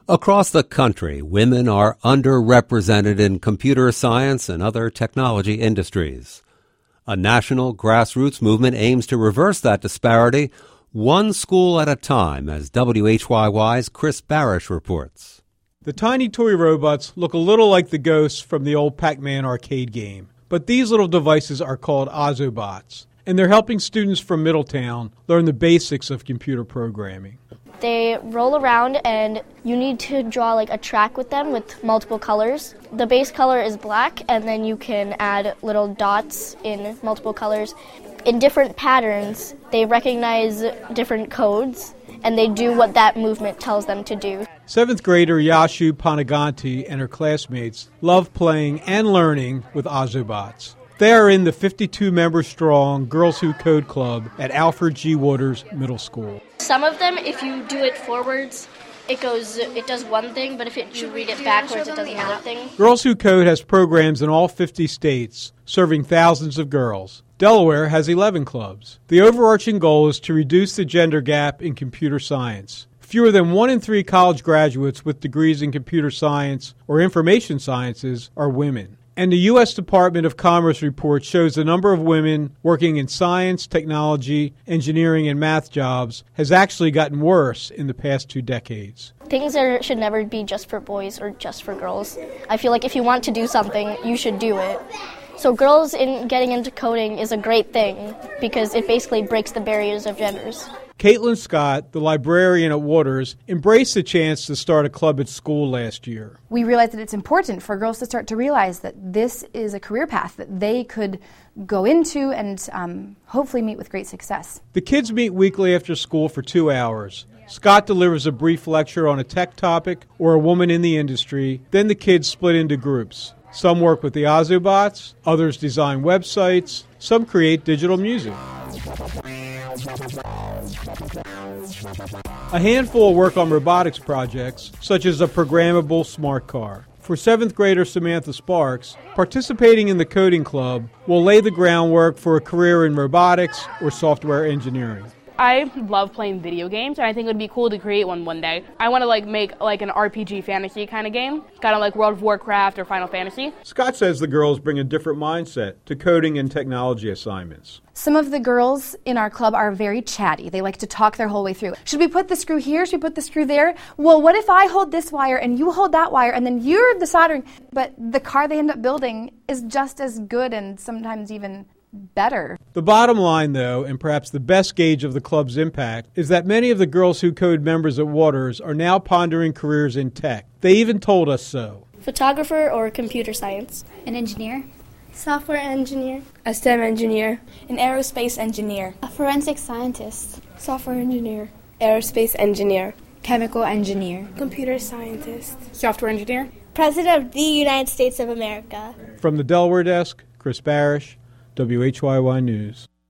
Across the country, women are underrepresented in computer science and other technology industries. A national grassroots movement aims to reverse that disparity, one school at a time, as WHYY's Chris Barish reports. The tiny toy robots look a little like the ghosts from the old Pac-Man arcade game, but these little devices are called Ozobots, and they're helping students from Middletown learn the basics of computer programming. They roll around and you need to draw like a track with them with multiple colors. The base color is black and then you can add little dots in multiple colors. In different patterns, they recognize different codes and they do what that movement tells them to do. 7th grader Yashu Panaganti and her classmates love playing and learning with Ozobots. They are in the 52-member-strong Girls Who Code Club at Alfred G. Waters Middle School. Some of them, if you do it forwards, it does one thing, but if you read it backwards, it does another thing. Girls Who Code has programs in all 50 states, serving thousands of girls. Delaware has 11 clubs. The overarching goal is to reduce the gender gap in computer science. Fewer than 1 in 3 college graduates with degrees in computer science or information sciences are women. And the U.S. Department of Commerce report shows the number of women working in science, technology, engineering, and math jobs has actually gotten worse in the past 2 decades. Things should never be just for boys or just for girls. I feel like if you want to do something, you should do it. So girls getting into coding is a great thing because it basically breaks the barriers of genders. Caitlin Scott, the librarian at Waters, embraced the chance to start a club at school last year. We realized that it's important for girls to start to realize that this is a career path that they could go into and hopefully meet with great success. The kids meet weekly after school for 2 hours. Scott delivers a brief lecture on a tech topic or a woman in the industry. Then the kids split into groups. Some work with the Ozobots, others design websites, some create digital music. A handful work on robotics projects, such as a programmable smart car. For 7th grader Samantha Sparks, participating in the coding club will lay the groundwork for a career in robotics or software engineering. I love playing video games, and I think it would be cool to create one day. I want to make an RPG fantasy kind of game, kind of like World of Warcraft or Final Fantasy. Scott says the girls bring a different mindset to coding and technology assignments. Some of the girls in our club are very chatty. They like to talk their whole way through. Should we put the screw here? Should we put the screw there? Well, what if I hold this wire and you hold that wire and then you're the soldering? But the car they end up building is just as good and sometimes even better. The bottom line, though, and perhaps the best gauge of the club's impact, is that many of the Girls Who Code members at Waters are now pondering careers in tech. They even told us so. Photographer or computer science. An engineer. Software engineer. A STEM engineer. An aerospace engineer. A forensic scientist. Software engineer. Aerospace engineer. Chemical engineer. Computer scientist. Software engineer. President of the United States of America. From the Delaware desk, Chris Barish, WHYY News.